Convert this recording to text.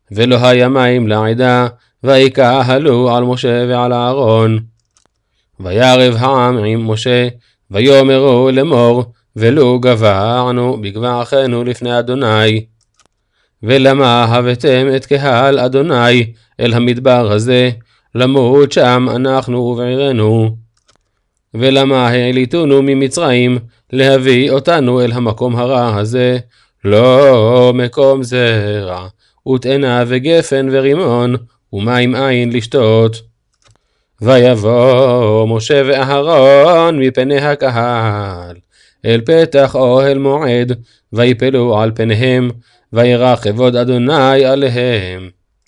ולא היה מים לעדה, ויקהלו על משה ועל אהרון. וירב העם עם משה, ויאמרו לאמור, ולו גבענו בגבע אחינו לפני אדוני. ולמה הבאתם את קהל אדוני אל המדבר הזה, למות שם אנחנו ובעירנו? ולמה העליתונו ממצרים, להביא אותנו אל המקום הרע הזה? לא מקום זרע, ותאנה וגפן ורימון, ומים אין לשתות. ויבוא משה ואהרון מפני הקהל, אל פתח אוהל מועד, ויפלו על פניהם, וירא כבוד אדוני עליהם.